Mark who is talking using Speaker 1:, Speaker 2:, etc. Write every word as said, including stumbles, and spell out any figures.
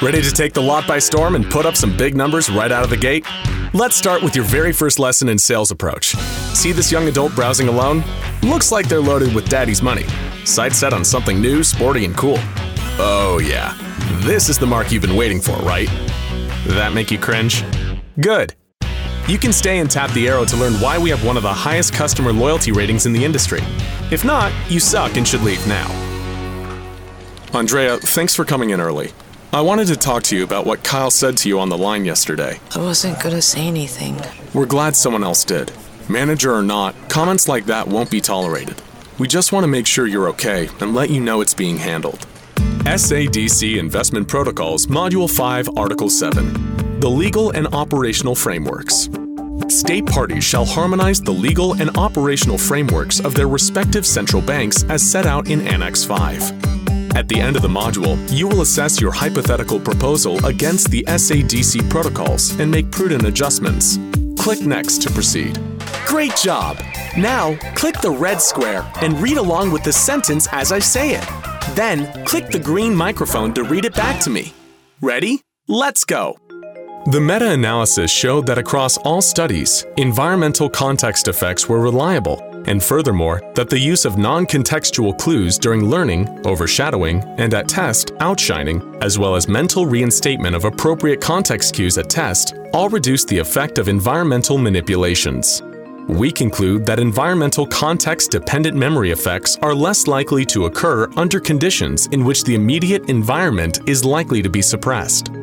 Speaker 1: Ready to take the lot by storm and put up some big numbers right out of the gate? Let's start with your very first lesson in sales approach. See this young adult browsing alone? Looks like they're loaded with daddy's money. Sight set on something new, sporty, and cool. Oh yeah, this is the mark you've been waiting for, right? That make you cringe? Good. You can stay and tap the arrow to learn why we have one of the highest customer loyalty ratings in the industry. If not, you suck and should leave now. Andrea, thanks for coming in early. I wanted to talk to you about what Kyle said to you on the line yesterday.
Speaker 2: I wasn't gonna say anything.
Speaker 1: We're glad someone else did. Manager or not, comments like that won't be tolerated. We just want to make sure you're okay and let you know it's being handled. S A D C Investment Protocols, Module five, Article seven. The Legal and Operational Frameworks. State parties shall harmonize the legal and operational frameworks of their respective central banks as set out in Annex five. At the end of the module, you will assess your hypothetical proposal against the S A D C protocols and make prudent adjustments. Click Next to proceed. Great job! Now, click the red square and read along with the sentence as I say it. Then, click the green microphone to read it back to me. Ready? Let's go! The meta-analysis showed that across all studies, environmental context effects were reliable, and furthermore, that the use of non-contextual clues during learning, overshadowing, and at test, outshining, as well as mental reinstatement of appropriate context cues at test, all reduced the effect of environmental manipulations. We conclude that environmental context-dependent memory effects are less likely to occur under conditions in which the immediate environment is likely to be suppressed.